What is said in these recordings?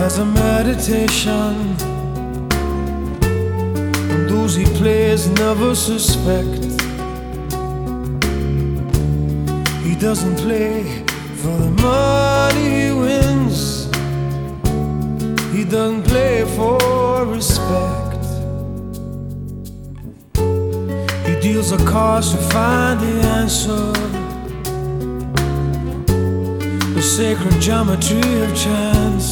as a meditation, and those he plays never suspect. He doesn't play for the money he wins, he doesn't play for respect. He deals the cards to find the answer, the sacred geometry of chance,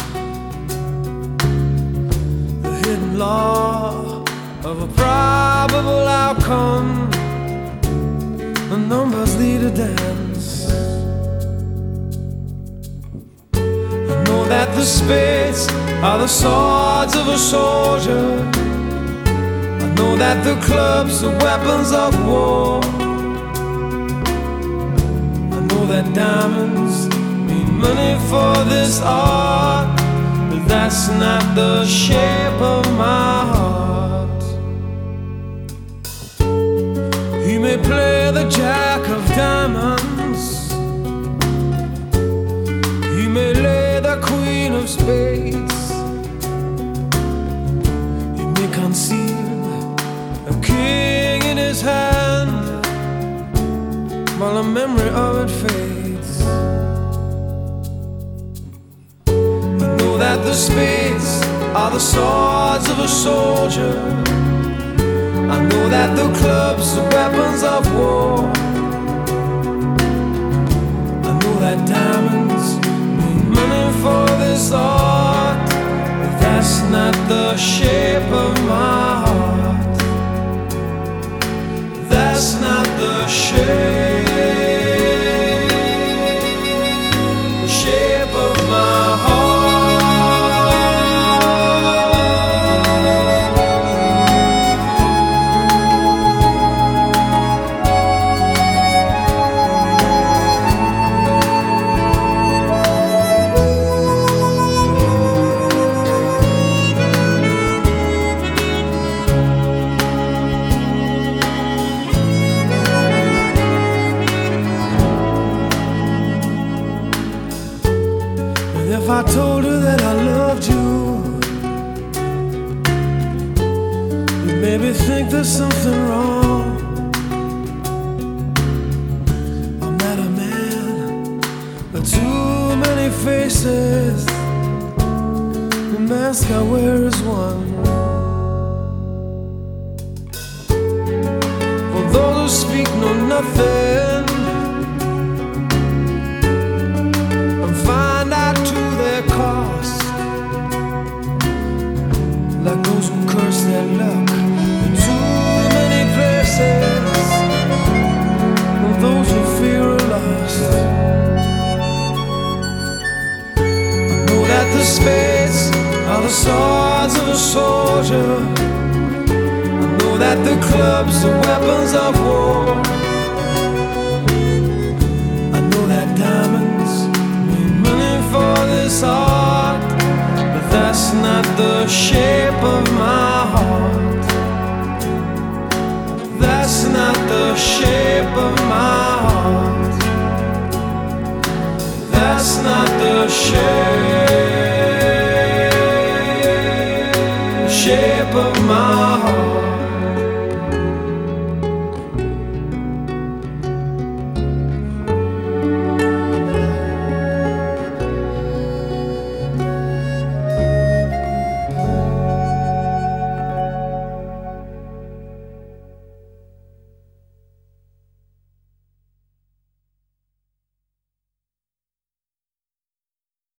the hidden law of a probable outcome. The numbers lead a dance. I know that the spades are the swords of a soldier. I know that the clubs are weapons of war. I know that diamonds mean money for this art, but that's not the shape of my heart. He may play the jack of diamonds, he may lay the queen of spades, he may conceal a king in his hand while the memory of it fades. I know that the spades are the swords of a soldier. I know that the clubs are weapons of war. I know that diamonds mean money for this art, but that's not the shape of my heart. That's not the shape of my heart. If I told her that I loved you, you'd maybe think there's something wrong. I'm not a man with too many faces, the mask I wear is one. For those who speak know nothing and find out to their cost, like those who curse their luck in too many places, and those who fear are lost. I know that the spades are the swords of a soldier. I know that the clubs are weapons of war. I know that diamonds mean money for this art, but that's not the shape of my heart. That's not the shape of my heart. That's not the shape of my heart.